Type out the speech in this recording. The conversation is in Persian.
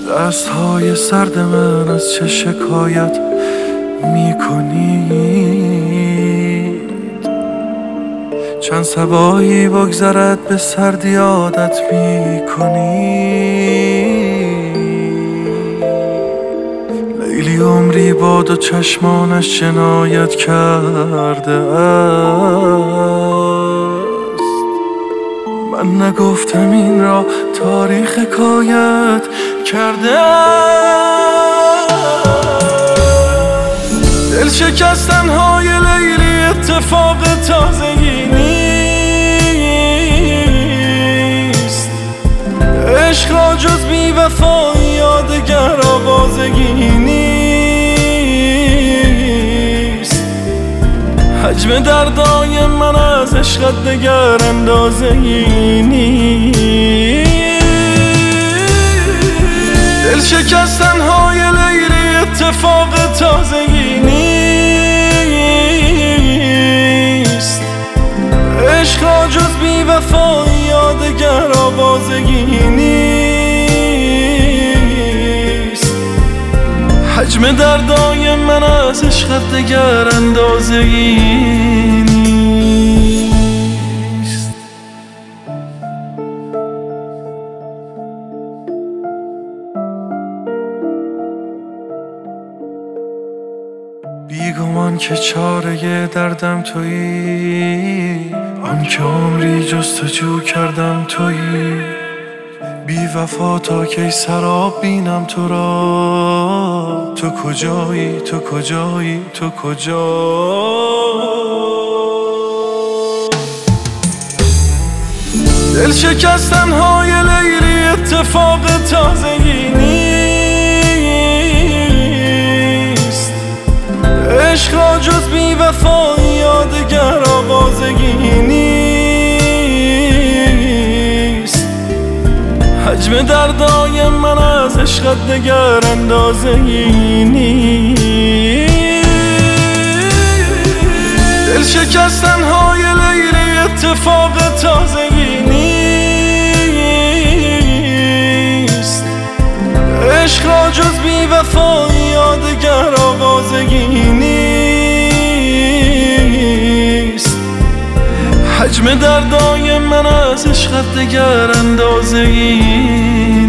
دستهای سرد من از چه شکایت میکنید؟ چند صبایی بگذرد به سردی عادت میکنید؟ لیلی عمری با دو چشمانش جنایت کرده است. من نگفتم این را تاریخ حکایت کرده است. دل شکستن های لیلی اتفاق تازگی نیست. عشق را جز بی وفایی یادگر آوازگی نیست. حجم دردای من از عشقت دگر اندازه‌ای نیست. دل شکستن های لیلی اتفاق تازگی نیست. عشق را جز بی وفایی یادگر آوازگی نیست. حجم دردای من از عشقت دگر اندازه‌ای نیست. بیگمان که چاره دردم تویی، آن که عمری جستجو کردم تویی. بی وفا تا کی سراب بینم تو را؟ تو کجایی؟ تو کجایی؟ تو کجایی؟ دل شکستن های لیلی اتفاق تازگی نیست. عشق را جز بی وفایی یادگر آوازگی نیست. حجم دردای من از عشقت دگر اندازه‌ای نیست. دل شکستن های لیلی اتفاق تازگی نیست. عشق را جز بی وفایی یادگر آوازگی نیست. حجم دردای من از عشقت دگر اندازه‌ای